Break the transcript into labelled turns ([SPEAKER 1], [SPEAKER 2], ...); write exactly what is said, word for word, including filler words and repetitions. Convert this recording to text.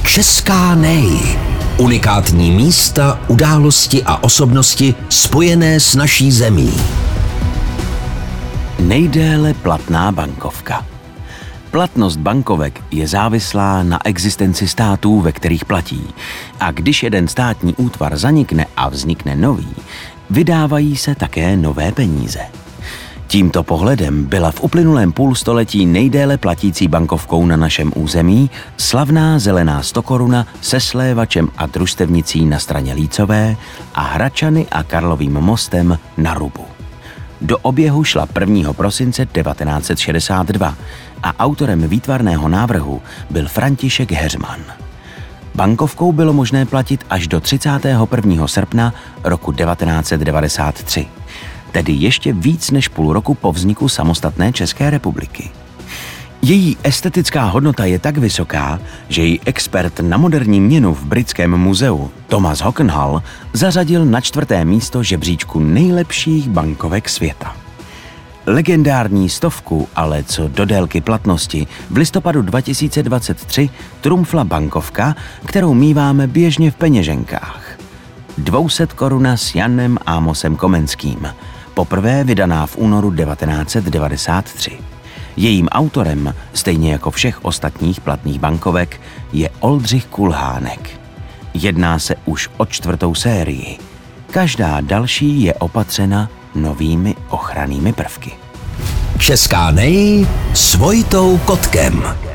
[SPEAKER 1] Česká nej. Unikátní místa, události a osobnosti spojené s naší zemí.
[SPEAKER 2] Nejdéle platná bankovka. Platnost bankovek je závislá na existenci států, ve kterých platí. A když jeden státní útvar zanikne a vznikne nový, vydávají se také nové peníze. Tímto pohledem byla v uplynulém půlstoletí nejdéle platící bankovkou na našem území slavná zelená stokoruna se slévačem a družstevnicí na straně Lícové a Hradčany a Karlovým mostem na rubu. Do oběhu šla prvního prosince devatenáct set šedesát dva a autorem výtvarného návrhu byl František Heřman. Bankovkou bylo možné platit až do třicátého prvního srpna roku devatenáct set devadesát tři, tedy ještě víc než půl roku po vzniku samostatné České republiky. Její estetická hodnota je tak vysoká, že ji expert na moderní měnu v Britském muzeu Thomas Hockenhall zařadil na čtvrté místo žebříčku nejlepších bankovek světa. Legendární stovku, ale co do délky platnosti, v listopadu dva tisíce dvacet tři trumfla bankovka, kterou míváme běžně v peněženkách. dvě stě koruna s Janem Ámosem Komenským, poprvé vydaná v únoru devatenáct set devadesát tři. Jejím autorem, stejně jako všech ostatních platných bankovek, je Oldřich Kulhánek. Jedná se už o čtvrtou sérii. Každá další je opatřena novými ochrannými prvky.
[SPEAKER 1] Česká nej s Vojtou Kotkem.